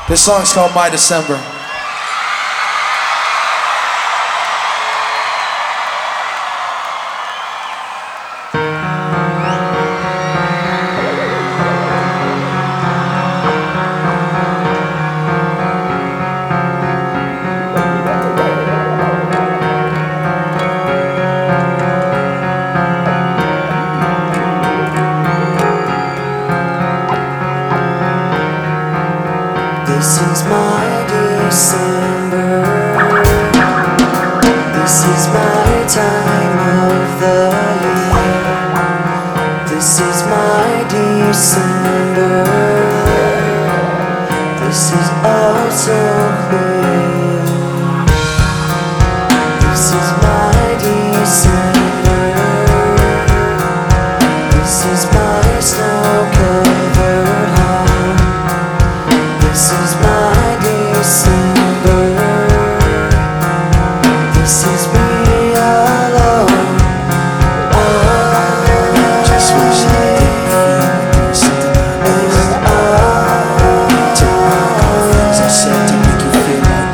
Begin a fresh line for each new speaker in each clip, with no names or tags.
This song's called My December.
This is my December. This is my time of the year. This is my December. This is all so clear. This is my December. This is my snow-covered home. This is my December. This is me alone.
Just wish I didn't feel something like this. Take back all the things I said to make you feel like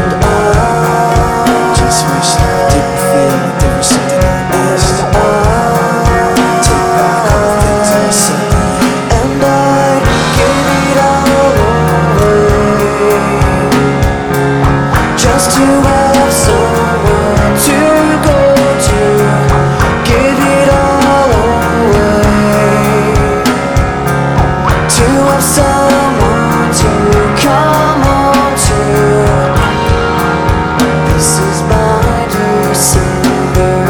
that. Just wish I didn't feel like there was something I missed. Take back all the things I said.
And I'd give it all away just to have somewhere to go to. Give it all away to have someone to come home to. This is my December.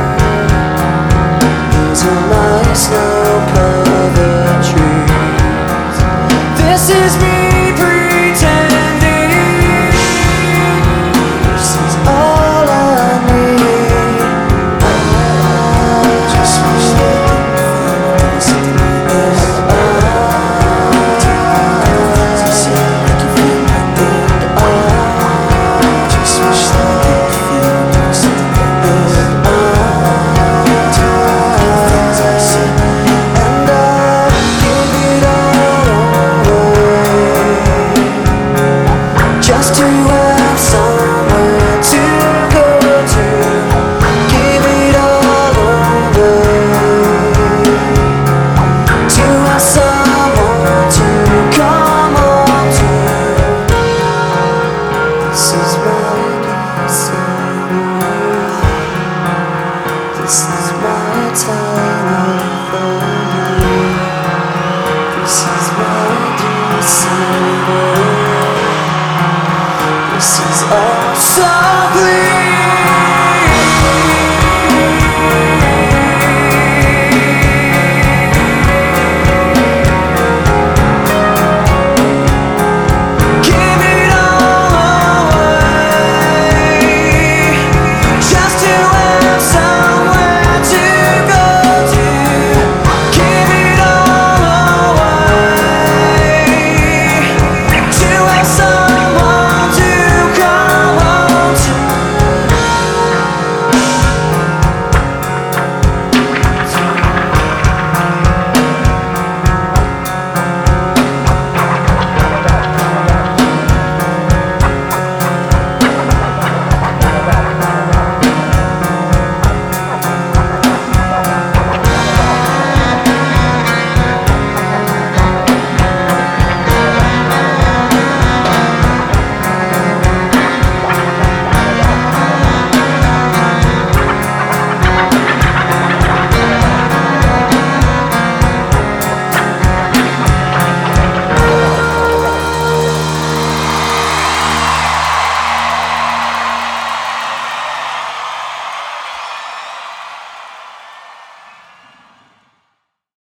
These are my snow-covered trees. This is me pretending. This is all I need.
Just wish I didn't feel like there was something like this. Take back all the things I said to make you feel like that. Just wish I didn't feel like there was something like this. Take back all the things I said.
And I'd give it all away just to have somewhere to go to. Give it all away to have someone to come home to. This is my December. This is my time of the year. This is my December. This is all so clear.